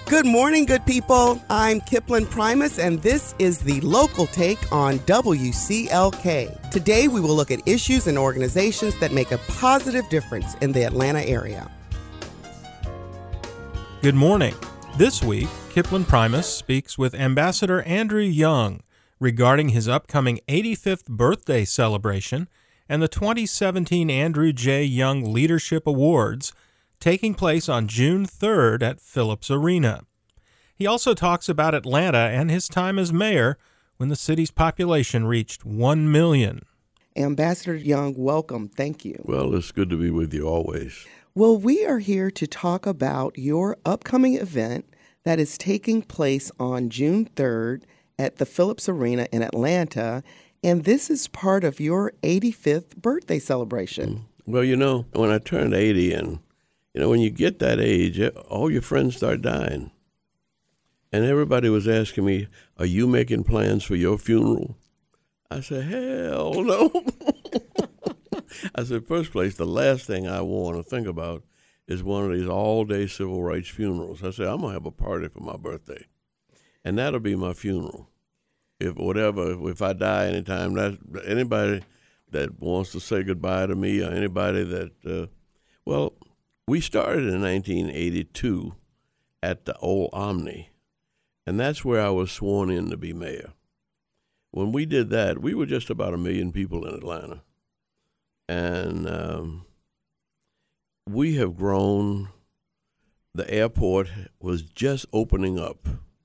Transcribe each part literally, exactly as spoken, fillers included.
Good morning, good people. I'm Kipling Primus, and this is the local take on W C L K. Today, we will look at issues and organizations that make a positive difference in the Atlanta area. Good morning. This week, Kipling Primus speaks with Ambassador Andrew Young regarding his upcoming eighty-fifth birthday celebration and the twenty seventeen Andrew J. Young Leadership Awards taking place on June third at Phillips Arena. He also talks about Atlanta and his time as mayor when the city's population reached one million. Ambassador Young, welcome. Thank you. Well, it's good to be with you always. Well, we are here to talk about your upcoming event that is taking place on June third at the Phillips Arena in Atlanta, and this is part of your eighty-fifth birthday celebration. Well, you know, when I turned eighty, and, you know, when you get that age, all your friends start dying. And everybody was asking me, are you making plans for your funeral? I said, hell no. I said, first place, the last thing I want to think about is one of these all-day civil rights funerals. I said, I'm going to have a party for my birthday, and that'll be my funeral. If whatever, if I die anytime, that anybody that wants to say goodbye to me or anybody that, uh, well, we started in nineteen eighty-two at the old Omni, and that's where I was sworn in to be mayor. When we did that, we were just about a million people in Atlanta. And um, we have grown. The airport was just opening up,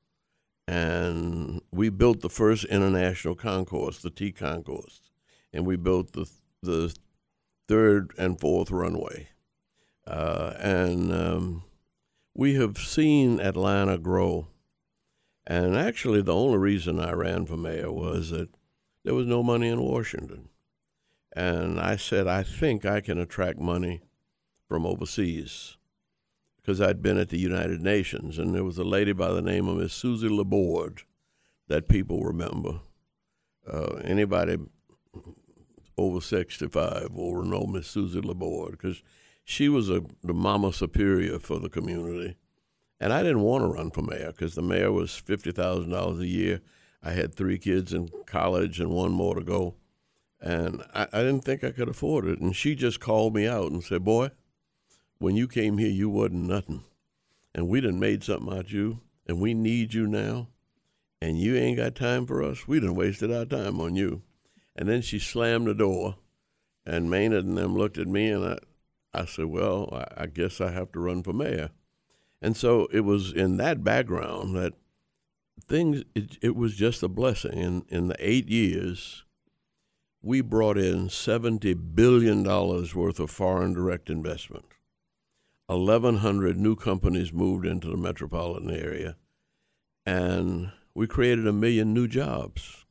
and we built the first international concourse, the T concourse, and we built the the third and fourth runway, uh, and um, we have seen Atlanta grow. And actually, the only reason I ran for mayor was that there was no money in Washington. And I said, I think I can attract money from overseas, because I'd been at the United Nations, and there was a lady by the name of Miss Susie Laborde that people remember. Uh, anybody over sixty-five will know Miss Susie Laborde, because she was a, the mama superior for the community. And I didn't want to run for mayor because the mayor was fifty thousand dollars a year. I had three kids in college and one more to go. And I, I didn't think I could afford it. And she just called me out and said, boy, when you came here, you wasn't nothing. And we done made something out of you, and we need you now. And you ain't got time for us. We done wasted our time on you. And then she slammed the door, and Maynard and them looked at me, and I, I said, well, I, I guess I have to run for mayor. And so it was in that background that things, it, it was just a blessing. In, in the eight years, we brought in seventy billion dollars worth of foreign direct investment. eleven hundred new companies moved into the metropolitan area, and we created a million new jobs.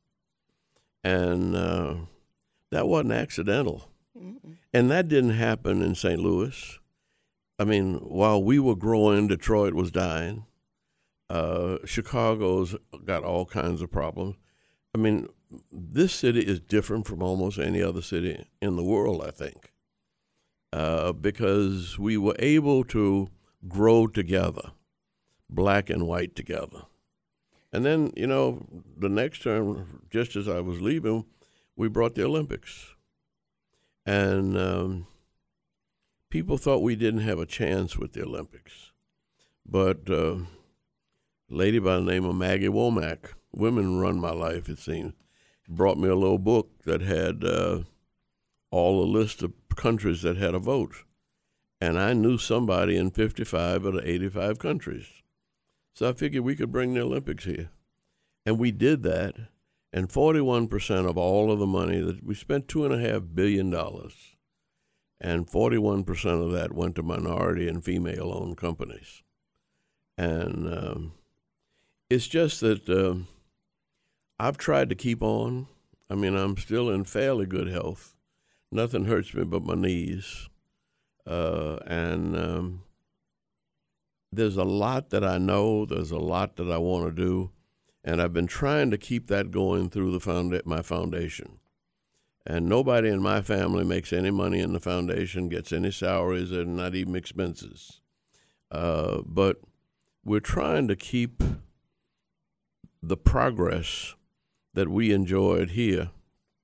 And uh, that wasn't accidental. Mm-mm. And that didn't happen in Saint Louis. I mean, while we were growing, Detroit was dying. Uh, Chicago's got all kinds of problems. I mean, this city is different from almost any other city in the world, I think, uh, because we were able to grow together, black and white together. And then, you know, the next term, just as I was leaving, we brought the Olympics. And um, people thought we didn't have a chance with the Olympics. But uh, a lady by the name of Maggie Womack, Women Run My Life, it seems, brought me a little book that had uh, all a list of countries that had a vote. And I knew somebody in fifty-five of the eighty-five countries. So I figured we could bring the Olympics here. And we did that. And forty-one percent of all of the money, that we spent two point five billion dollars. And forty-one percent of that went to minority and female-owned companies. And um, it's just that um, I've tried to keep on. I mean, I'm still in fairly good health. Nothing hurts me but my knees. Uh, and um, there's a lot that I know. There's a lot that I want to do. And I've been trying to keep that going through the found- my foundation. And nobody in my family makes any money in the foundation, gets any salaries, and not even expenses. Uh, but we're trying to keep the progress that we enjoyed here,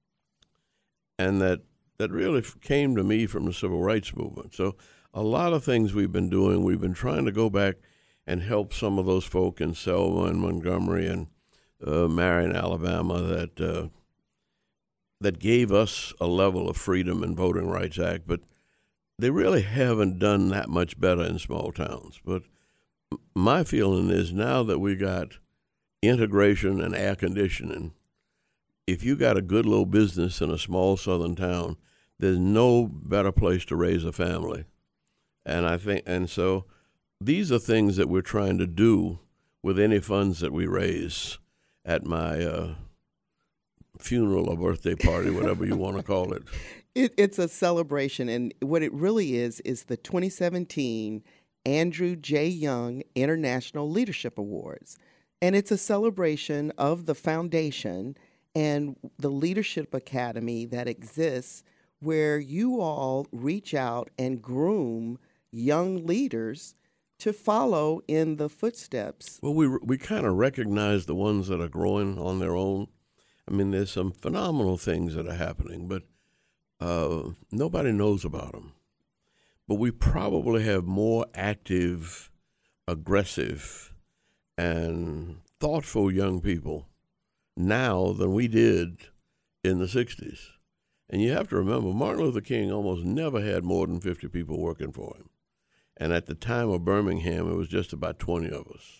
and that that really came to me from the civil rights movement. So a lot of things we've been doing, we've been trying to go back and help some of those folk in Selma and Montgomery and uh, Marion, Alabama, that uh, that gave us a level of freedom in Voting Rights Act, but they really haven't done that much better in small towns. But my feeling is now that we got integration and air conditioning, if you got a good little business in a small southern town, there's no better place to raise a family. And I think, and so these are things that we're trying to do with any funds that we raise at my uh, funeral or birthday party, whatever you want to call it. it. It's a celebration, and what it really is is the twenty seventeen Andrew J. Young International Leadership Awards. And it's a celebration of the foundation and the Leadership Academy that exists, where you all reach out and groom young leaders to follow in the footsteps. Well, we we kind of recognize the ones that are growing on their own. I mean, there's some phenomenal things that are happening, but uh, nobody knows about them. But we probably have more active, aggressive, and thoughtful young people now than we did in the sixties. And you have to remember, Martin Luther King almost never had more than fifty people working for him. And at the time of Birmingham, it was just about twenty of us.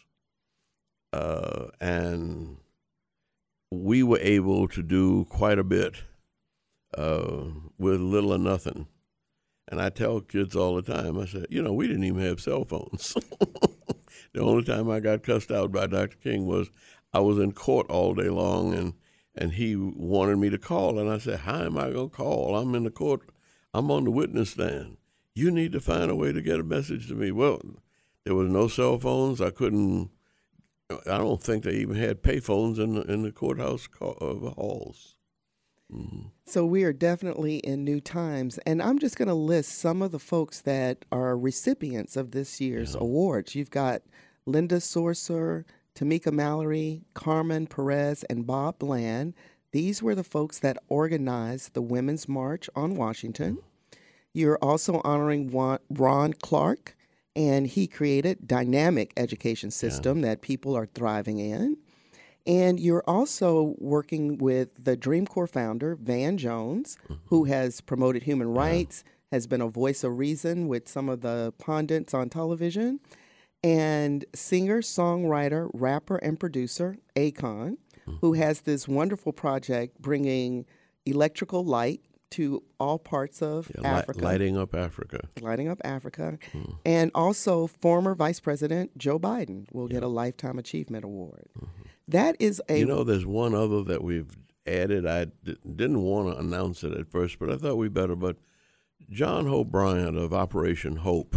Uh, and we were able to do quite a bit uh, with little or nothing. And I tell kids all the time, I said, you know, we didn't even have cell phones. The only time I got cussed out by Doctor King was I was in court all day long, and, and he wanted me to call. And I said, how am I going to call? I'm in the court. I'm on the witness stand. You need to find a way to get a message to me. Well, there was no cell phones. I couldn't, I don't think they even had pay phones in the, in the courthouse uh, halls. Mm-hmm. So we are definitely in new times. And I'm just going to list some of the folks that are recipients of this year's yeah. awards. You've got Linda Sorcer, Tamika Mallory, Carmen Perez, and Bob Bland. These were the folks that organized the Women's March on Washington. You're also honoring Ron Clark, and he created Dynamic Education System yeah. that people are thriving in. And you're also working with the Dream Corps founder, Van Jones, mm-hmm. who has promoted human rights, yeah. has been a voice of reason with some of the pundits on television, and singer, songwriter, rapper, and producer, Akon, mm-hmm. who has this wonderful project bringing electrical light to all parts of yeah, Africa. Li- lighting up Africa. Lighting up Africa. Mm. And also former Vice President Joe Biden will yeah. get a Lifetime Achievement Award. Mm-hmm. That is a... You know, there's one other that we've added. I d- didn't want to announce it at first, but I thought we better. But John Hope Bryant of Operation Hope,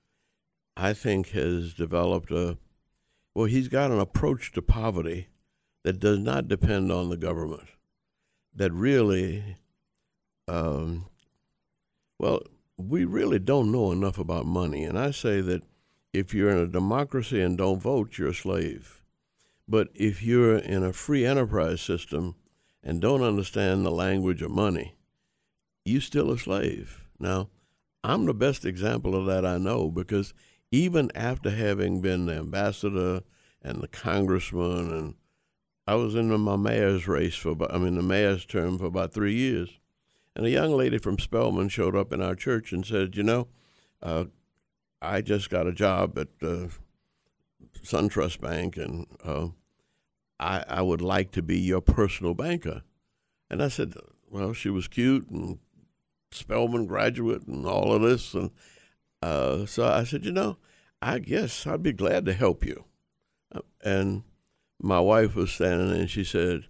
I think, has developed a... Well, he's got an approach to poverty that does not depend on the government, that really... Um, well, we really don't know enough about money. And I say that if you're in a democracy and don't vote, you're a slave. But if you're in a free enterprise system and don't understand the language of money, you're still a slave. Now, I'm the best example of that I know, because even after having been the ambassador and the congressman, and I was in my mayor's race for about, I mean, the mayor's term for about three years. And a young lady from Spelman showed up in our church and said, you know, uh, I just got a job at uh, SunTrust Bank, and uh, I, I would like to be your personal banker. And I said, well, she was cute and Spelman graduate and all of this. And uh, so I said, you know, I guess I'd be glad to help you. And my wife was standing there, and she said,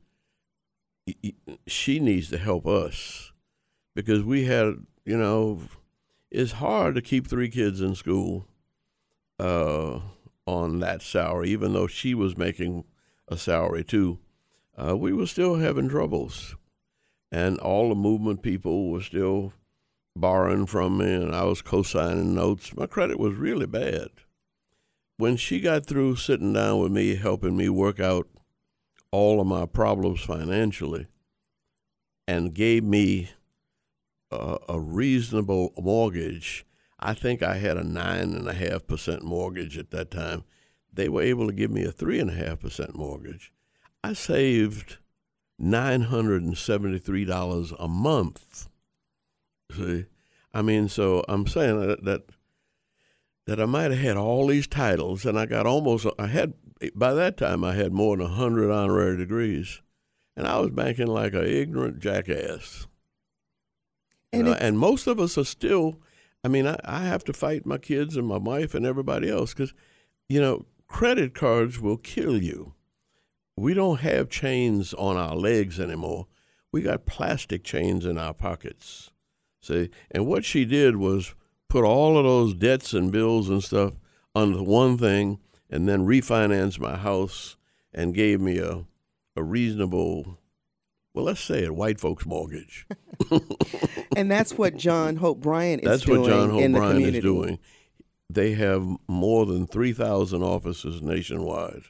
she needs to help us. Because we had, you know, it's hard to keep three kids in school uh, on that salary, even though she was making a salary too. Uh, we were still having troubles. And all the movement people were still borrowing from me, and I was co-signing notes. My credit was really bad. when she got through sitting down with me, helping me work out all of my problems financially, and gave me a, a reasonable mortgage, I think I had a nine and a half percent mortgage at that time. They were able to give me a three and a half percent mortgage. I saved nine hundred and seventy-three dollars a month. See, I mean, so I'm saying that that, that I might have had all these titles, and I got almost. I had by that time I had more than a hundred honorary degrees, and I was banking like an ignorant jackass. And, you know, and most of us are still. I mean, I, I have to fight my kids and my wife and everybody else because, you know, credit cards will kill you. We don't have chains on our legs anymore. We got plastic chains in our pockets. See, and what she did was put all of those debts and bills and stuff under one thing and then refinance my house and gave me a, a reasonable, well, let's say a white folks mortgage. And that's what John Hope Bryant is that's doing what John Hope in the Bryant community. is doing. They have more than three thousand offices nationwide,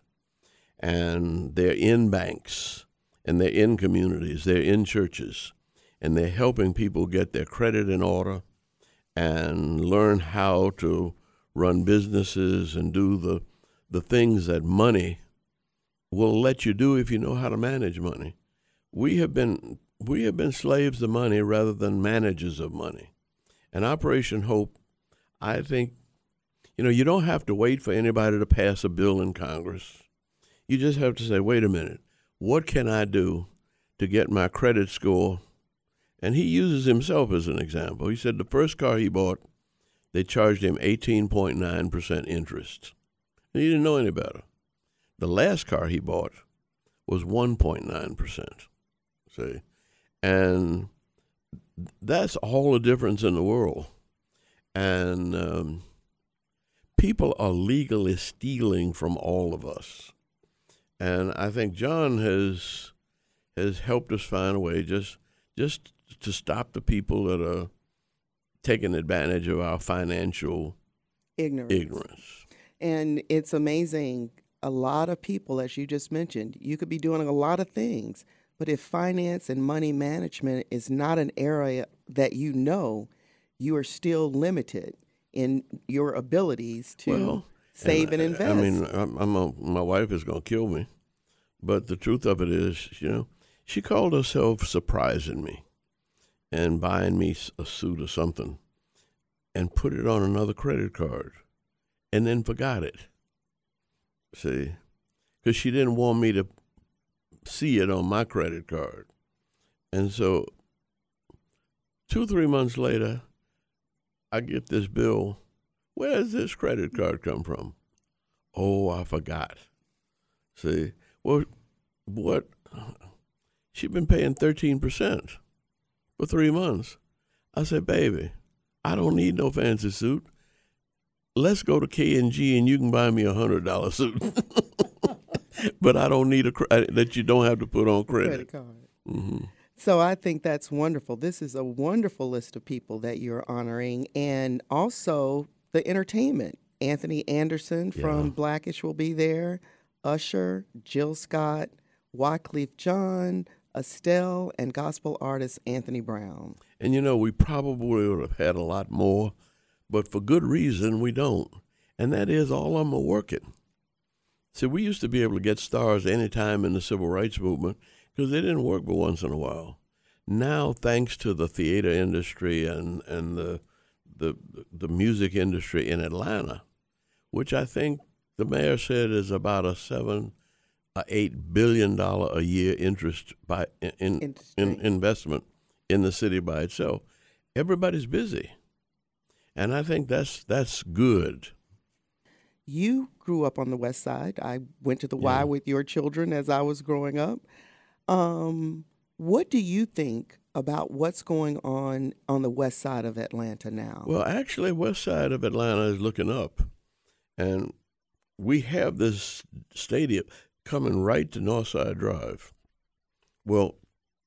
and they're in banks, and they're in communities, they're in churches, and they're helping people get their credit in order and learn how to run businesses and do the the things that money will let you do if you know how to manage money. We have been we have been slaves to money rather than managers of money. And Operation Hope, I think, you know, you don't have to wait for anybody to pass a bill in Congress. You just have to say, wait a minute, what can I do to get my credit score? And he uses himself as an example. He said the first car he bought, they charged him eighteen point nine percent interest. And he didn't know any better. The last car he bought was one point nine percent. See? And that's all the difference in the world. And um, people are legally stealing from all of us. And I think John has has helped us find a way just just to stop the people that are taking advantage of our financial Ignorance. ignorance. And it's amazing. A lot of people, as you just mentioned, you could be doing a lot of things, but if finance and money management is not an area that you know, you are still limited in your abilities to Well, save and, and invest. I mean, I'm, I'm a, my wife is going to kill me, but the truth of it is, you know, she called herself surprising me and buying me a suit or something and put it on another credit card and then forgot it. See, because she didn't want me to see it on my credit card. And so two, three months later, I get this bill. Where does this credit card come from? Oh, I forgot. See, well, what? She'd been paying thirteen percent for three months. I said, baby, I don't need no fancy suit. Let's go to K and G and you can buy me a one hundred dollars suit. But I don't need a credit that you don't have to put on credit. Credit card. Mm-hmm. So I think that's wonderful. This is a wonderful list of people that you're honoring. And also the entertainment. Anthony Anderson from Yeah. Blackish will be there. Usher, Jill Scott, Wycliffe John, Estelle, and gospel artist Anthony Brown. And, you know, we probably would have had a lot more, but for good reason we don't. And that is all of them are working. See, we used to be able to get stars any time in the civil rights movement because they didn't work but once in a while. Now, thanks to the theater industry and, and the, the the music industry in Atlanta, which I think the mayor said is about a seven, a eight billion dollar a year interest by in, in, in investment in the city by itself. Everybody's busy, and I think that's that's good. You grew up on the West Side. I went to the Yeah. Y with your children as I was growing up. Um, what do you think about what's going on on the West Side of Atlanta now? Well, actually, West Side of Atlanta is looking up, and we have this stadium coming right to Northside Drive. Well,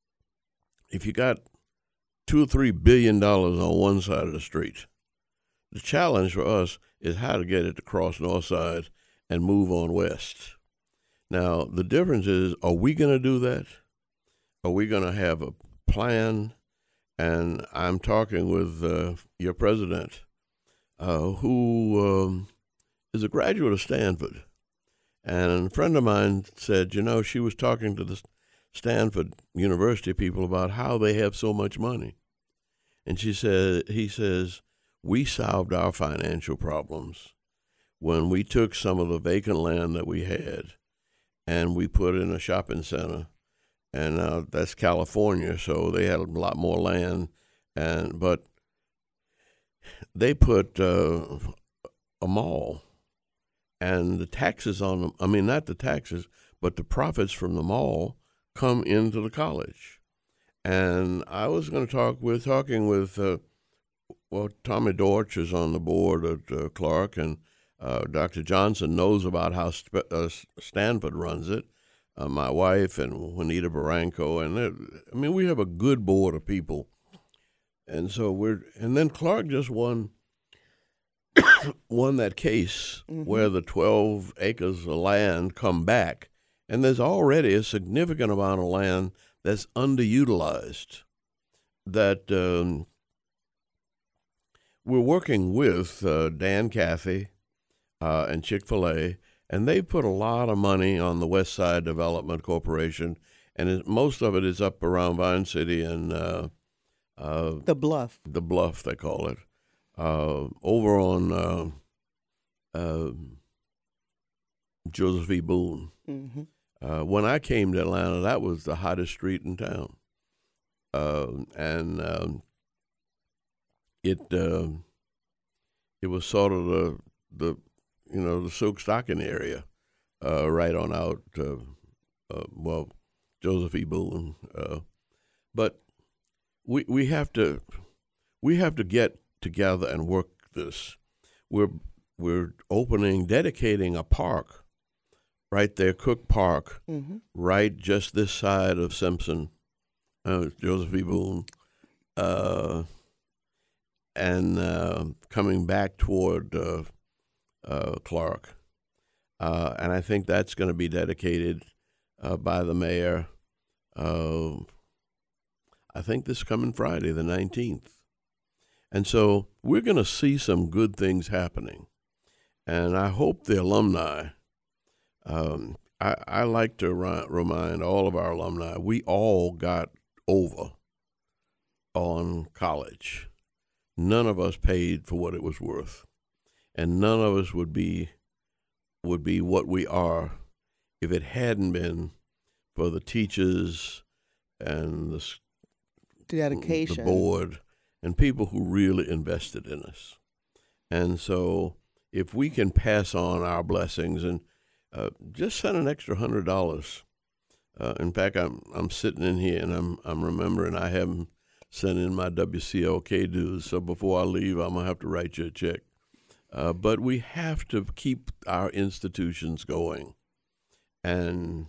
if you got two or three billion dollars on one side of the street, the challenge for us is how to get it to cross north side and move on west. Now, the difference is, are we going to do that? Are we going to have a plan? And I'm talking with uh, your president, uh, who um, is a graduate of Stanford. And a friend of mine said, you know, she was talking to the Stanford University people about how they have so much money. And she said, he says, we solved our financial problems when we took some of the vacant land that we had and we put in a shopping center. And uh, that's California, so they had a lot more land. And but they put uh, a mall, and the taxes on them, I mean, not the taxes, but the profits from the mall come into the college. And I was going to talk, we're talking with, uh, well, Tommy Dortch is on the board at uh, Clark, and uh, Doctor Johnson knows about how Sp- uh, Stanford runs it, uh, my wife and Juanita Barranco. And I mean, we have a good board of people. And so we're, and then Clark just won won that case mm-hmm. where the twelve acres of land come back, and there's already a significant amount of land that's underutilized that um, we're working with uh, Dan Cathy uh, and Chick-fil-A, and they put a lot of money on the West Side Development Corporation, and it, most of it is up around Vine City and uh, uh, the Bluff. The Bluff, they call it. Uh, over on uh, uh, Joseph E. Boone. Mm-hmm. Uh, when I came to Atlanta, that was the hottest street in town. Uh, and um, it uh, it was sort of the, the you know, the silk stocking area uh, right on out, uh, uh, well, Joseph E. Boone. Uh, but we we have to we have to get together and work this. We're we're opening, dedicating a park right there, Cook Park, mm-hmm. right just this side of Simpson, uh, Joseph E. Boone, uh, and uh, coming back toward uh, uh, Clark. Uh, and I think that's going to be dedicated uh, by the mayor, uh, I think this coming Friday, the nineteenth. And so we're going to see some good things happening. And I hope the alumni, um, I, I like to ri- remind all of our alumni, we all got over on college. None of us paid for what it was worth. And none of us would be would be what we are if it hadn't been for the teachers and the, dedication, the board, and people who really invested in us. And so if we can pass on our blessings and uh, just send an extra hundred dollars. Uh, in fact, I'm I'm sitting in here and I'm I'm remembering I haven't sent in my W C L K dues, so before I leave, I'm gonna have to write you a check. Uh, but we have to keep our institutions going, and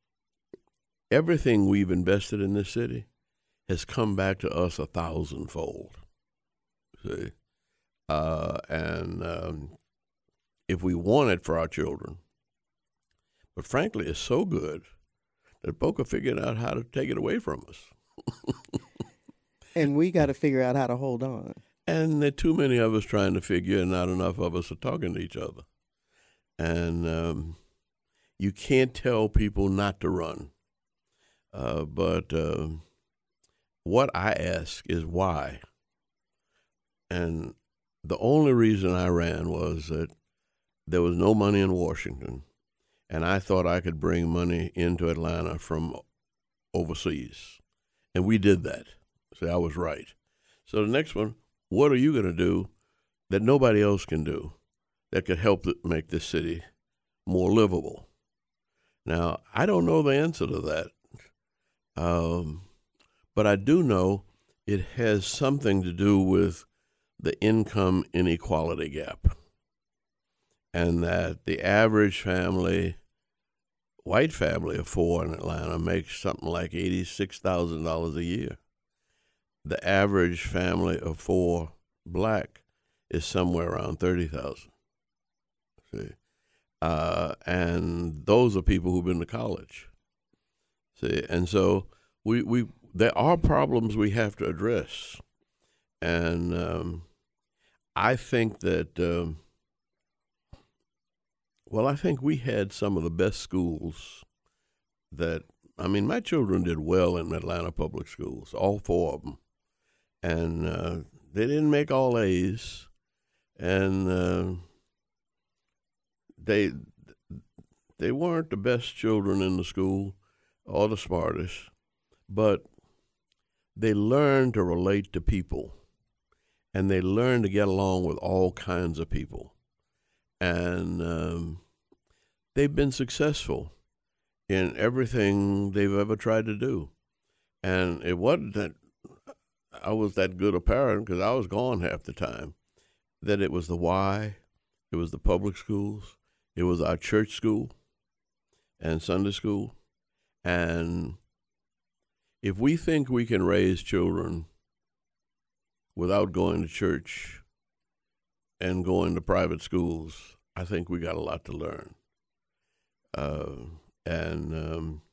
everything we've invested in this city has come back to us a thousandfold. See, uh, and um, if we want it for our children, but frankly, it's so good that Boca figured out how to take it away from us. And we got to figure out how to hold on. And there are too many of us trying to figure, and not enough of us are talking to each other. And um, you can't tell people not to run. Uh, but uh, what I ask is why. And the only reason I ran was that there was no money in Washington, and I thought I could bring money into Atlanta from overseas. And we did that. See, I was right. So the next one, what are you going to do that nobody else can do that could help make this city more livable? Now, I don't know the answer to that, um, but I do know it has something to do with the income inequality gap, and that the average family, white family of four in Atlanta, makes something like eighty-six thousand dollars a year. The average family of four, black, is somewhere around thirty thousand. See, uh, and those are people who've been to college. See, and so we we there are problems we have to address, and um, I think that. Um, Well, I think we had some of the best schools that, I mean, my children did well in Atlanta public schools, all four of them. And uh, they didn't make all A's, and uh, they they weren't the best children in the school or the smartest, but they learned to relate to people, and they learned to get along with all kinds of people. And um, they've been successful in everything they've ever tried to do. And it wasn't that I was that good a parent, because I was gone half the time, that it was the why, it was the public schools, it was our church school and Sunday school. And if we think we can raise children without going to church and going to private schools, I think we got a lot to learn. Uh, and um,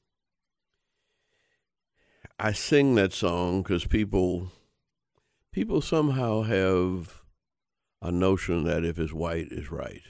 I sing that song because people, people somehow have a notion that if it's white, it's right.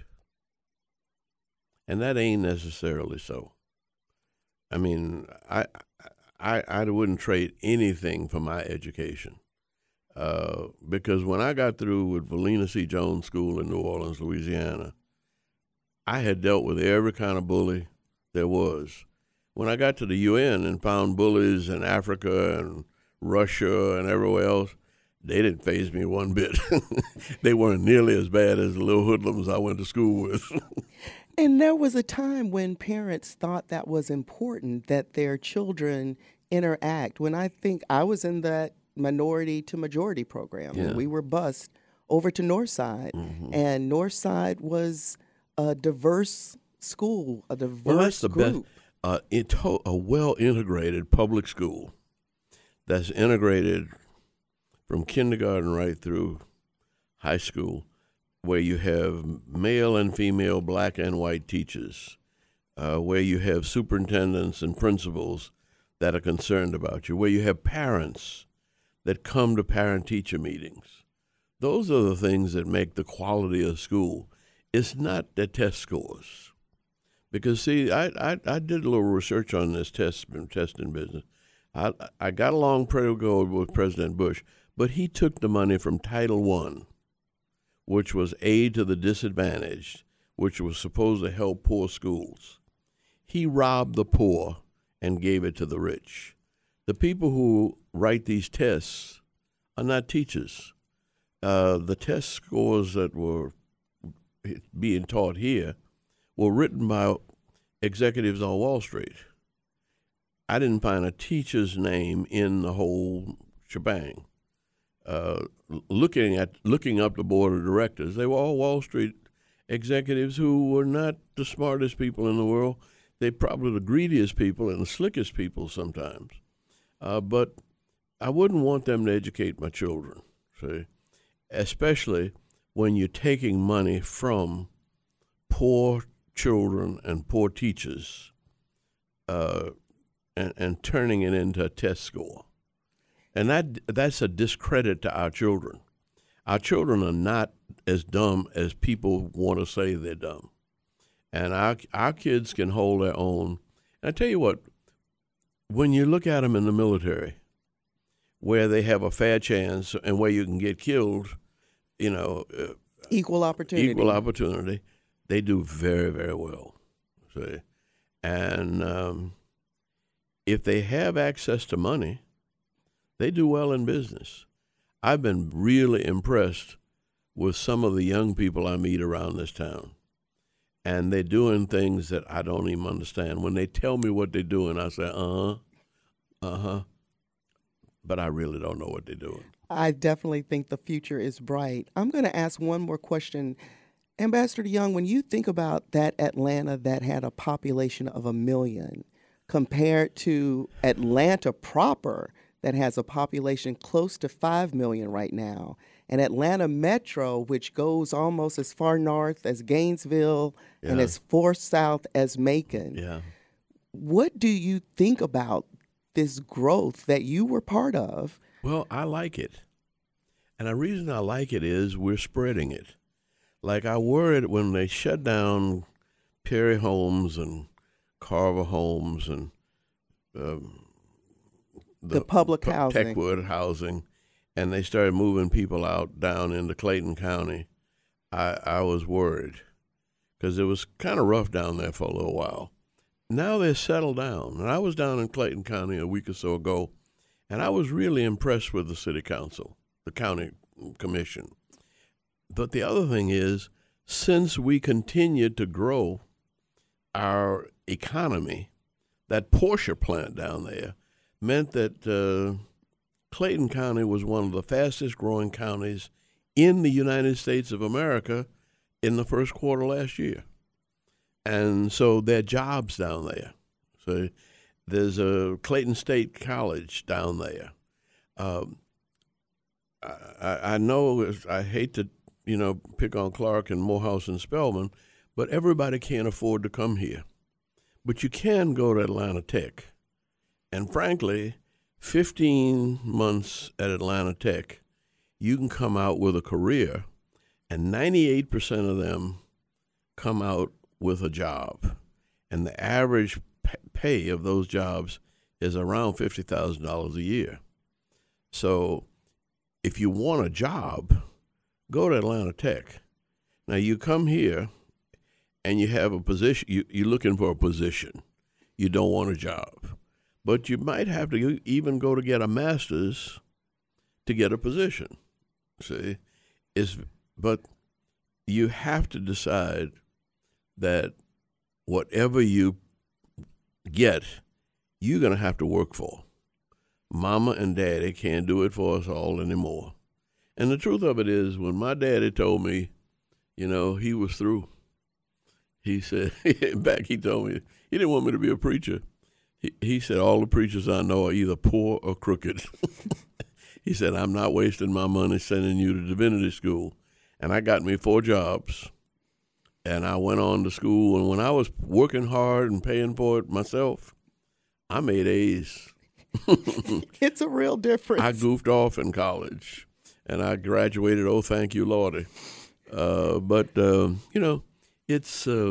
And that ain't necessarily so. I mean, I, I, I wouldn't trade anything for my education. Uh, because when I got through with Valina C. Jones School in New Orleans, Louisiana, I had dealt with every kind of bully there was. When I got to the U N and found bullies in Africa and Russia and everywhere else, they didn't faze me one bit. They weren't nearly as bad as the little hoodlums I went to school with. And there was a time when parents thought that was important, that their children interact. When I think I was in that minority to majority program. Yeah. We were bused over to Northside, mm-hmm. and Northside was a diverse school, a diverse well, that's the group. Best, uh, into, a well-integrated public school that's integrated from kindergarten right through high school, where you have male and female, black and white teachers, uh, where you have superintendents and principals that are concerned about you, where you have parents that come to parent-teacher meetings. Those are the things that make the quality of school. It's not the test scores. Because, see, I, I, I did a little research on this test testing business. I, I got along pretty good with President Bush, but he took the money from Title One, which was aid to the disadvantaged, which was supposed to help poor schools. He robbed the poor and gave it to the rich. The people who write these tests are not teachers. Uh, the test scores that were being taught here were written by executives on Wall Street. I didn't find a teacher's name in the whole shebang. Uh, looking at looking up the board of directors, they were all Wall Street executives who were not the smartest people in the world. They're probably the greediest people and the slickest people sometimes. Uh, but I wouldn't want them to educate my children, see, especially when you're taking money from poor children and poor teachers uh, and, and turning it into a test score. And that that's a discredit to our children. Our children are not as dumb as people want to say they're dumb. And our, our kids can hold their own. And I tell you what, when you look at them in the military, where they have a fair chance and where you can get killed, you know, uh, equal opportunity. Equal opportunity, they do very, very well. See, and um, if they have access to money, they do well in business. I've been really impressed with some of the young people I meet around this town. And they're doing things that I don't even understand. When they tell me what they're doing, I say, uh-huh, uh-huh. But I really don't know what they're doing. I definitely think the future is bright. I'm going to ask one more question. Ambassador Young, when you think about that Atlanta that had a population of a million compared to Atlanta proper that has a population close to five million right now. And Atlanta Metro, which goes almost as far north as Gainesville Yeah. and as far south as Macon. Yeah. What do you think about this growth that you were part of? Well, I like it. And the reason I like it is we're spreading it. Like I worried when they shut down Perry Homes and Carver Homes and um, The public Pe- housing. Techwood housing, and they started moving people out down into Clayton County. I, I was worried because it was kind of rough down there for a little while. Now they're settled down. And I was down in Clayton County a week or so ago, and I was really impressed with the city council, the county commission. But the other thing is, since we continued to grow our economy, that Porsche plant down there meant that uh, Clayton County was one of the fastest growing counties in the United States of America in the first quarter last year. And so there are jobs down there. So there's a Clayton State College down there. Um, I, I know I hate to, you know, pick on Clark and Morehouse and Spelman, but everybody can't afford to come here. But you can go to Atlanta Tech. And frankly, fifteen months at Atlanta Tech, you can come out with a career, and ninety-eight percent of them come out with a job. And the average pay of those jobs is around fifty thousand dollars a year. So if you want a job, go to Atlanta Tech. Now you come here and you have a position, you, you're looking for a position. You don't want a job. But you might have to even go to get a master's to get a position. See? It's, but you have to decide that whatever you get, you're going to have to work for. Mama and Daddy can't do it for us all anymore. And the truth of it is, when my daddy told me, you know, he was through, he said, back he told me, he didn't want me to be a preacher. He, he said, all the preachers I know are either poor or crooked. He said, I'm not wasting my money sending you to divinity school. And I got me four jobs. And I went on to school. And when I was working hard and paying for it myself, I made A's. It's a real difference. I goofed off in college. And I graduated, oh, thank you, Lordy. Uh, but, uh, you know, it's, uh,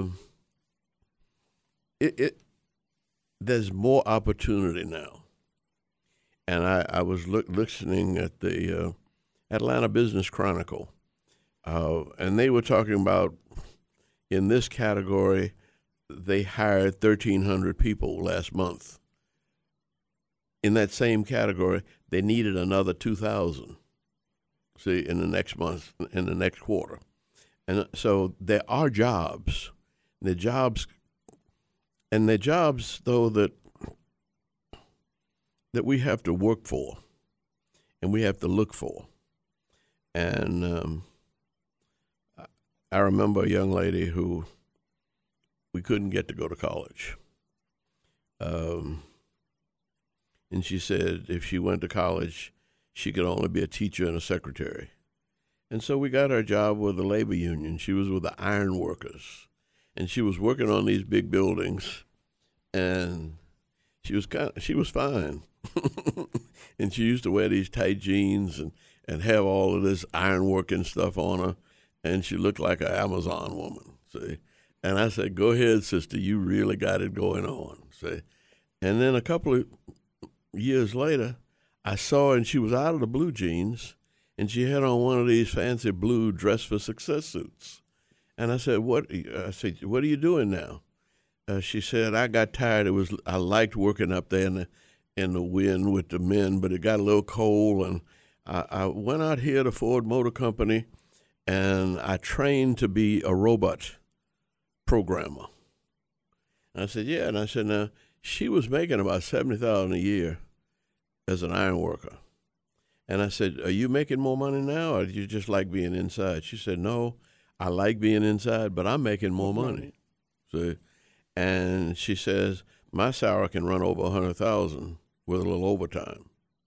it, it, there's more opportunity now. And I, I was look, listening at the uh, Atlanta Business Chronicle, uh, and they were talking about, in this category, they hired thirteen hundred people last month. In that same category, they needed another two thousand, see, in the next month, in the next quarter. And so there are jobs. The jobs, and they're jobs, though, that that we have to work for and we have to look for. And um, I remember a young lady who we couldn't get to go to college. Um, and she said if she went to college, she could only be a teacher and a secretary. And so we got her a job with the labor union. She was with the iron workers. And she was working on these big buildings. And she was kind of, she was fine. And she used to wear these tight jeans and, and have all of this ironworking stuff on her. And she looked like an Amazon woman, see. And I said, go ahead, sister, you really got it going on, see. And then a couple of years later, I saw her and she was out of the blue jeans and she had on one of these fancy blue dress for success suits. And I said, what, I said, what are you doing now? Uh, she said, I got tired. It was, I liked working up there in the, in the wind with the men, but it got a little cold. And I, I went out here to Ford Motor Company and I trained to be a robot programmer. And I said, yeah. And I said, now, she was making about seventy thousand dollars a year as an iron worker. And I said, are you making more money now, or do you just like being inside? She said, no, I like being inside, but I'm making more money. So, and she says, my salary can run over one hundred thousand dollars with a little overtime.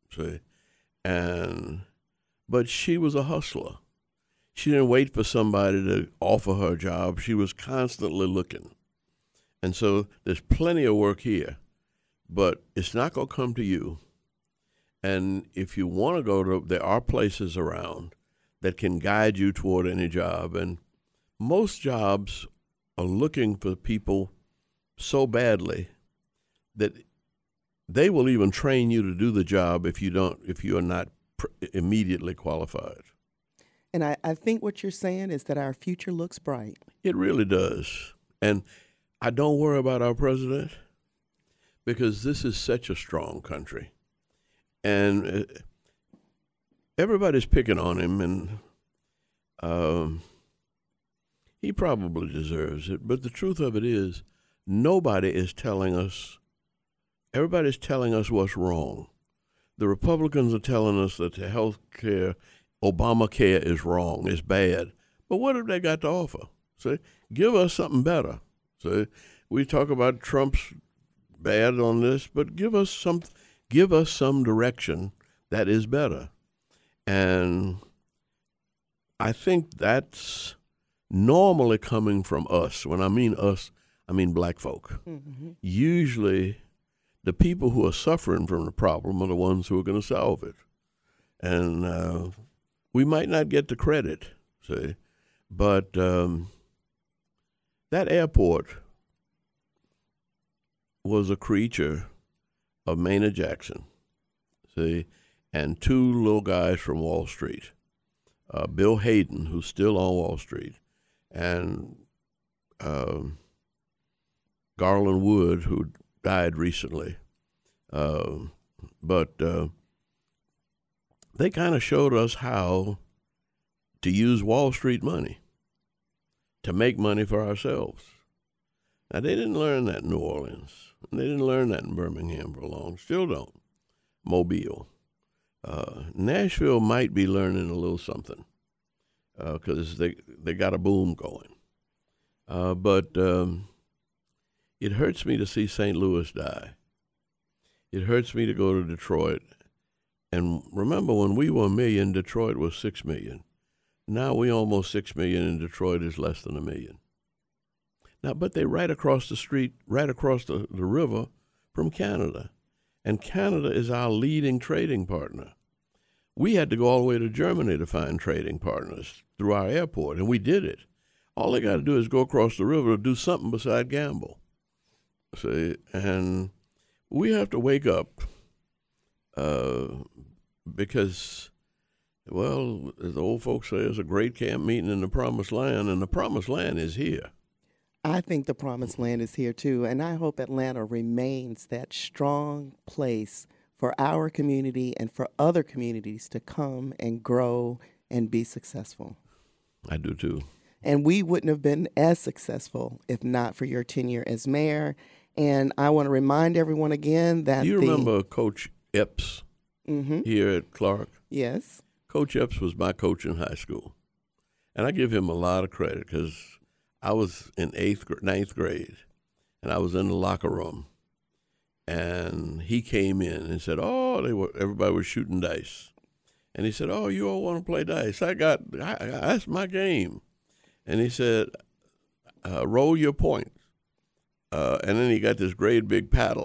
See, and but she was a hustler. She didn't wait for somebody to offer her a job. She was constantly looking. And so there's plenty of work here, but it's not going to come to you. And if you want to go to, there are places around that can guide you toward any job. And most jobs are looking for people so badly that they will even train you to do the job if you don't, if you are not pr- immediately qualified. And I, I think what you're saying is that our future looks bright. It really does. And I don't worry about our president because this is such a strong country. And everybody's picking on him, and um, he probably deserves it. But the truth of it is, nobody is telling us, everybody's telling us what's wrong. The Republicans are telling us that the health care, Obamacare is wrong, is bad. But what have they got to offer? See, give us something better. See, we talk about Trump's bad on this, but give us some, give us some direction that is better. And I think that's normally coming from us. When I mean us, I mean black folk. Mm-hmm. Usually the people who are suffering from the problem are the ones who are going to solve it. And uh, we might not get the credit, see, but um, that airport was a creature of Maynard Jackson, see, and two little guys from Wall Street, uh, Bill Hayden, who's still on Wall Street, and um, Garland Wood, who died recently. Uh, but uh, they kind of showed us how to use Wall Street money to make money for ourselves. Now, they didn't learn that in New Orleans. They didn't learn that in Birmingham for long. Still don't. Mobile. Uh, Nashville might be learning a little something because uh, they, they got a boom going. Uh, but um, it hurts me to see Saint Louis die. It hurts me to go to Detroit. And remember, when we were a million, Detroit was six million. Now we almost six million, and Detroit is less than a million. Now, but they're right across the street, right across the, the river from Canada. And Canada is our leading trading partner. We had to go all the way to Germany to find trading partners through our airport, and we did it. All they got to do is go across the river to do something beside gamble. See, and we have to wake up uh, because, well, as the old folks say, there's a great camp meeting in the Promised Land, and the Promised Land is here. I think the Promised Land is here, too, and I hope Atlanta remains that strong place for our community and for other communities to come and grow and be successful. I do, too. And we wouldn't have been as successful if not for your tenure as mayor. And I want to remind everyone again that Do you the, remember Coach Epps mm-hmm. here at Clark? Yes. Coach Epps was my coach in high school. And I give him a lot of credit because I was in eighth, ninth grade, and I was in the locker room, and he came in and said, "Oh, they were everybody was shooting dice," and he said, "Oh, you all want to play dice? I got I, that's my game," and he said, uh, "Roll your point," uh, and then he got this great big paddle.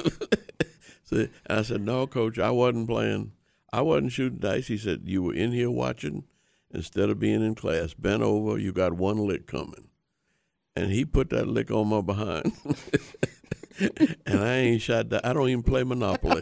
So, and I said, "No, Coach, I wasn't playing. I wasn't shooting dice." He said, "You were in here watching instead of being in class. Bent over, you got one lick coming." And he put that lick on my behind. And I ain't shot that. I don't even play Monopoly.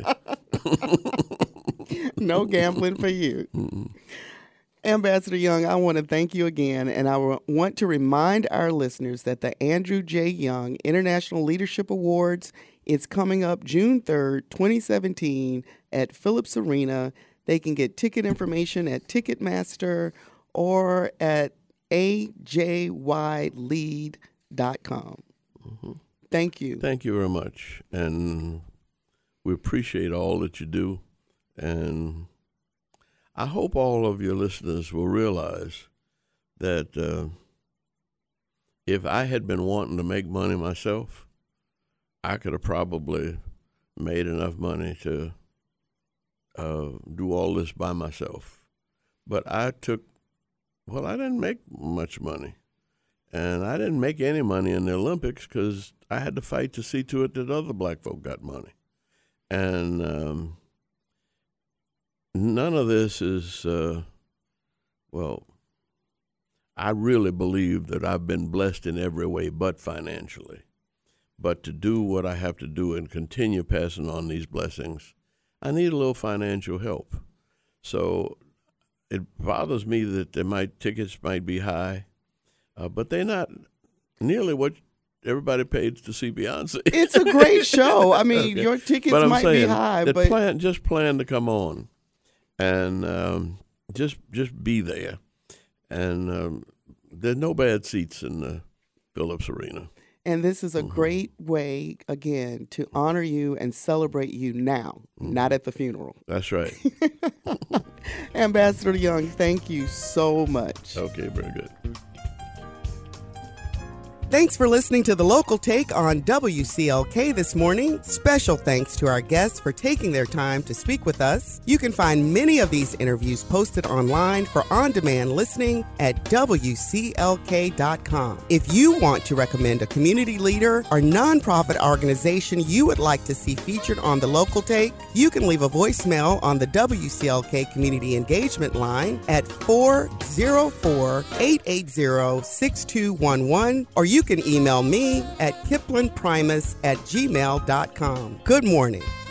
No gambling for you. Mm-mm. Ambassador Young, I want to thank you again. And I want to remind our listeners that the Andrew J. Young International Leadership Awards is coming up June third, twenty seventeen at Phillips Arena. They can get ticket information at Ticketmaster or at A J Y lead dot com. Mm-hmm. Thank you. Thank you very much. And we appreciate all that you do. And I hope all of your listeners will realize that uh, if I had been wanting to make money myself, I could have probably made enough money to uh, do all this by myself. But I took, well, I didn't make much money. And I didn't make any money in the Olympics because I had to fight to see to it that other black folk got money. And um, none of this is, uh, well, I really believe that I've been blessed in every way but financially. But to do what I have to do and continue passing on these blessings, I need a little financial help. So it bothers me that there might tickets might be high, uh, but they're not nearly what everybody paid to see Beyonce. It's a great show. I mean, Okay. your tickets But I'm might saying be high, that but plan, just plan to come on, and um, just just be there. And um, there's no bad seats in the Phillips Arena. and this is a Mm-hmm. great way, again, to honor you and celebrate you now, Mm-hmm. not at the funeral. That's right. Ambassador Young, thank you so much. Okay, very good. Thanks for listening to The Local Take on W C L K this morning. Special thanks to our guests for taking their time to speak with us. You can find many of these interviews posted online for on-demand listening at W C L K dot com. If you want to recommend a community leader or nonprofit organization you would like to see featured on The Local Take, you can leave a voicemail on the W C L K Community Engagement line at four oh four, eight eight zero, six two one one, or you can email me at kiplinprimus at gmail dot com. Good morning.